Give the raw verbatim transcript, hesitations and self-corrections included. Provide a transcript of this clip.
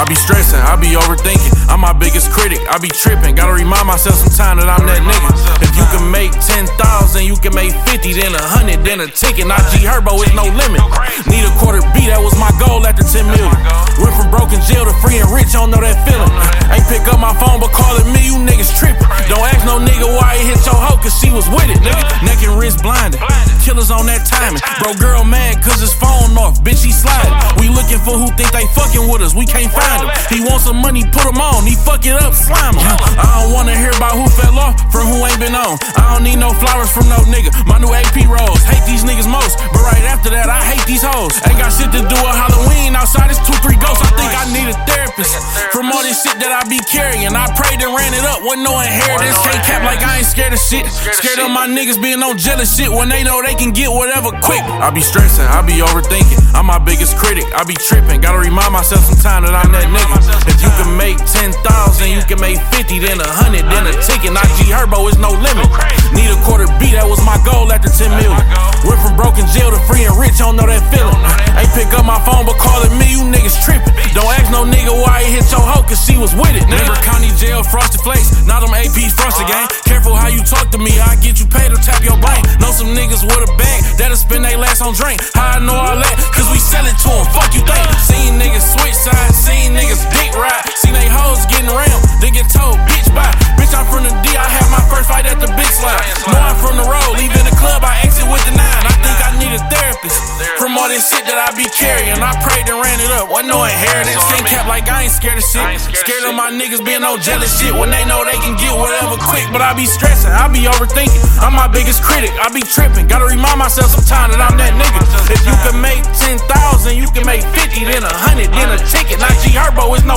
be stressing, I be overthinking. I'm my biggest critic, I be tripping. Gotta remind myself sometime that I'm that nigga. If you can make ten thousand, you can make fifty, then a hundred, then a ticket. Not G Herbo, it's no limit. Need a quarter B, that was my goal after ten million. Went from broken jail to free and rich, I don't know that feeling. Ain't pick up my phone, but calling me, you niggas tripping. Don't ask no nigga why he hit your hoe, cause she was with it, nigga. Neck and wrist blinded, killers on that timing. Bro, girl mad cause his phone off, bitch, he sliding. We looking for who think they fucking with us, we can't find him. He want some money, put him on, he fuck it up, slime him. I don't wanna hear about who fell off from who ain't been on. I don't need no flowers from no nigga, my new A P rolls. Hate these niggas most, but right after that, I hate these hoes. Ain't got shit to do with Halloween, outside it's two, three ghosts. I think I need a therapist from all this shit that I be carrying. I prayed and ran it up, wasn't no inheritance. Can't cap like I ain't scared of shit. Scared of my niggas being on jealous shit when they know they can get whatever quick. I be stressing, I be overthinking. I'm my biggest critic, I be tripping. Gotta remind myself sometime that I'm that nigga. If you can make ten thousand, you can make fifty, then a hundred, then a ticket. Not G Herbo, it's no limit. Need a quarter B, that was my goal after ten million. Went from broken jail to free and rich, I don't know that feeling. Ain't pick up my phone, but calling me, you niggas tripping. Don't ask no nigga why he hit your hoe, cause she was with it. Nigga, county jail, frosted flakes, now them A Ps frosted gang. Careful how you talk to me, I get you paid or tap your bank. Know some niggas with a bag, that'll spend they last on drink. How I know all that? Cause we sell it to them, fuck you think. Seen niggas switch sides, seen niggas dick ride. Seen they hoes getting rammed, then get told, bitch bye. Bitch, I'm from the D, I had my first fight at the big slide. Know I'm from the road, leaving the club, I exit with the nine. I think I need a therapist from all this shit that I be carrying. I prayed and ran it up, wasn't no inheritance. Can't cap like I ain't scared of shit. Scared of my niggas being on jealous shit when they know they can get whatever quick. But I be stressing, I be overthinking. I'm my biggest critic, I be tripping. Gotta remind myself sometime that I'm that nigga. If you can make ten thousand, you can make fifty, then a hundred, then a ticket. Not G Herbo, it's